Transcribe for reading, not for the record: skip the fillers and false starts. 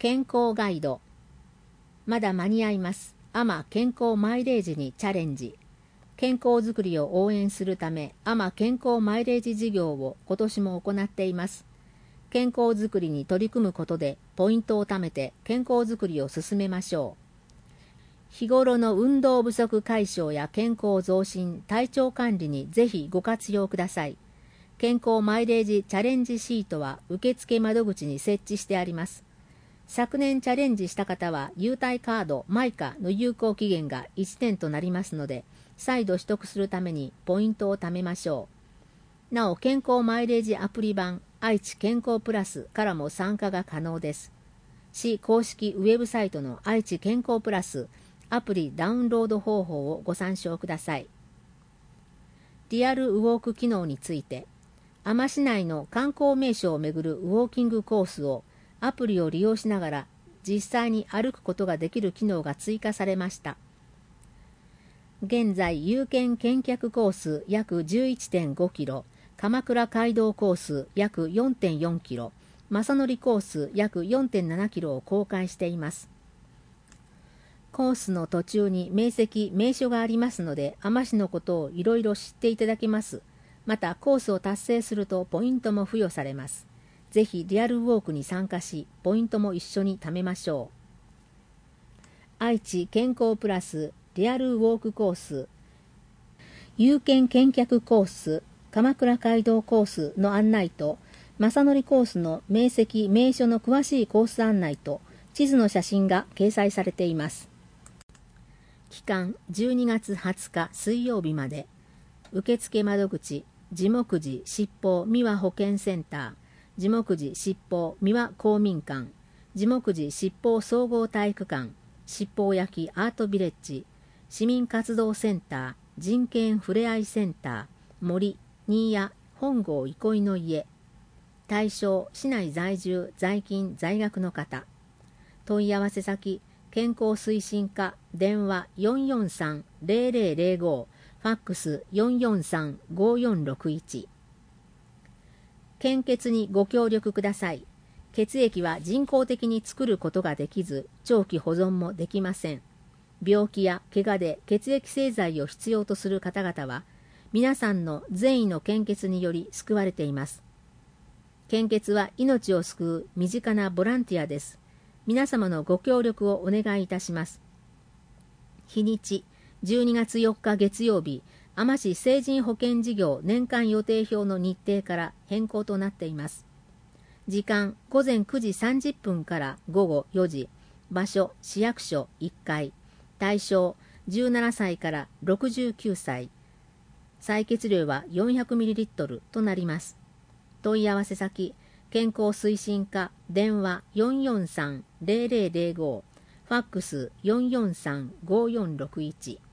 健康ガイド。まだ間に合います。アマ健康マイレージにチャレンジ。健康づくりを応援するため、アマ健康マイレージ事業を今年も行っています。健康づくりに取り組むことで、ポイントを貯めて健康づくりを進めましょう。日頃の運動不足解消や健康増進、体調管理にぜひご活用ください。健康マイレージチャレンジシートは受付窓口に設置してあります。昨年チャレンジした方は優待カードマイカの有効期限が1年となりますので、再度取得するためにポイントを貯めましょう。なお、健康マイレージアプリ版愛知健康プラスからも参加が可能です。市公式ウェブサイトの愛知健康プラスアプリダウンロード方法をご参照ください。リアルウォーク機能について、あま市内の観光名所を巡るウォーキングコースをアプリを利用しながら実際に歩くことができる機能が追加されました。現在、有券見客コース約 11.5 キロ、鎌倉街道コース約 4.4 キロ、正則コース約 4.7 キロを公開しています。コースの途中に名跡・名所がありますので、海士のことをいろいろ知っていただけます。また、コースを達成するとポイントも付与されます。ぜひリアルウォークに参加し、ポイントも一緒に貯めましょう。愛知健康プラスリアルウォークコース、有券見客コース、鎌倉街道コースの案内と、正則コースの名跡・名所の詳しいコース案内と、地図の写真が掲載されています。期間12月20日水曜日まで。受付窓口、地目寺七宝三輪保健センター、地目寺七宝三輪公民館、地目寺七宝総合体育館、七宝焼アートビレッジ、市民活動センター、人権ふれあいセンター、森、新谷、本郷憩いの家。対象、市内在住、在勤、在学の方。問い合わせ先、健康推進課、電話 443-0005、ファックス 443-5461。献血にご協力ください。血液は人工的に作ることができず、長期保存もできません。病気や怪我で血液製剤を必要とする方々は、皆さんの善意の献血により救われています。献血は命を救う身近なボランティアです。皆様のご協力をお願いいたします。日にち、12月4日月曜日、海士成人保険事業年間予定表の日程から変更となっています。時間、午前9時30分から午後4時、場所、市役所1階、対象、17歳から69歳、採血量は 400ml となります。問い合わせ先、健康推進課、電話 443-0005、ファックス 443-5461。